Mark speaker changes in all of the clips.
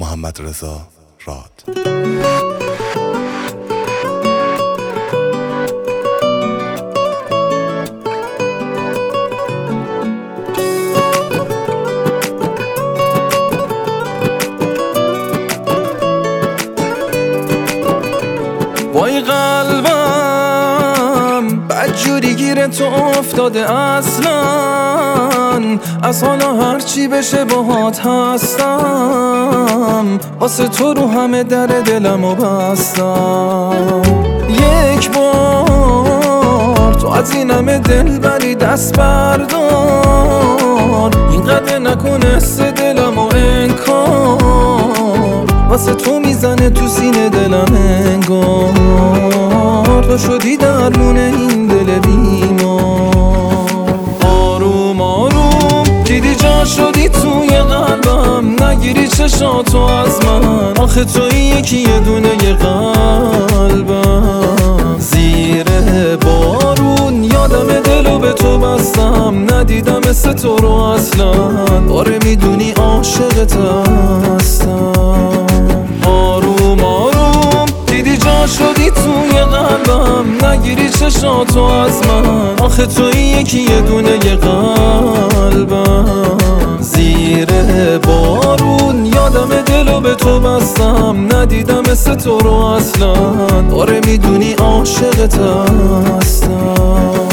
Speaker 1: محمدرضا راد.
Speaker 2: وای قلبم بدجوری گیره تو افتاده اصلا، از حالا هرچی بشه باهات هستم، واسه تو رو همه در دلمو بستم. یک بار تو از این همه دل بری دست بردار، اینقدر نکن حس دلمو انکار، واسه تو میزنه تو سینه دلم انگار، تو شدی درمون این دل بیمار. آروم آروم دیدی جا شدی توی قلبم، نگیری چشاتو از من، آخه توی یکی یه دونه قلبم. زیر بارون یادم دلو به تو بستم، ندیدم مثل تو رو اصلا، آره میدونی عاشقت هستم. آروم آروم دیدی جا شدی توی قلبم، نگیری چشاتو از من، آخه توی یکی یه دونه قلبم. زیر بارون یادم دلو به تو بستم، ندیدم مثل تو رو اصلا، آره میدونی عاشقت هستم.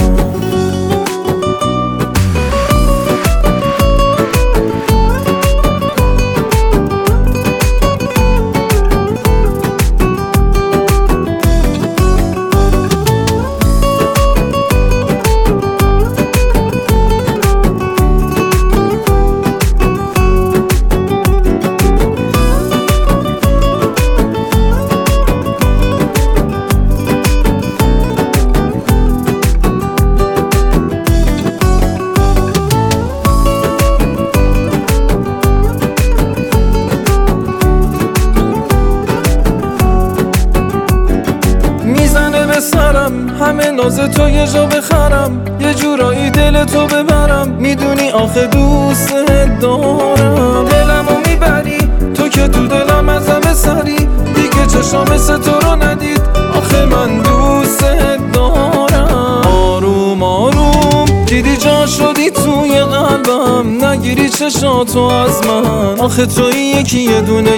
Speaker 2: سرم همه ناز تو یه جا بخرم، یه جورایی دل تو ببرم، میدونی آخه دوست دارم. دلمو میبری تو که تو دلم از همه سری، دیگه چشام مثل تو رو ندید، آخه من دوست دارم. آروم آروم دیدی جا شدی توی قلبم، نگیری چشاتو از من، آخه توی یکی یه دونه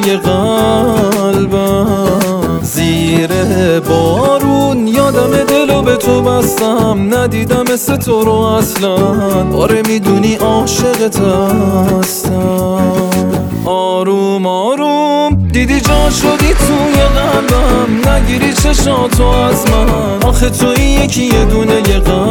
Speaker 2: قلبم. زیر بارون یادم دلو به تو بستم، ندیدم مثل تو رو اصلا، آره میدونی عاشقت هستم. آروم آروم دیدی جا شدی توی قلبم، نگیری چشاتو از من، آخه توی یکی یه دونه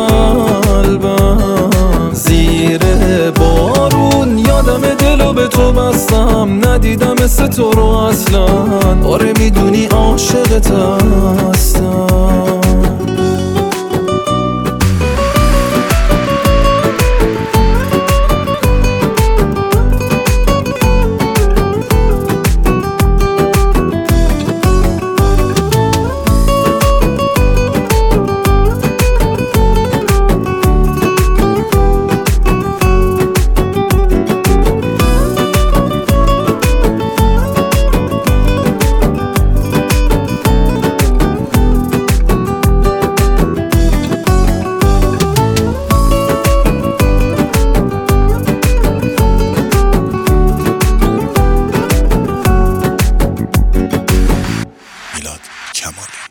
Speaker 2: قلبم. زیر بارون یادم دلو به تو بستم، ندیدم مثل تو رو اصلا، آره میدونی عاشقت هستم.
Speaker 1: کمالی.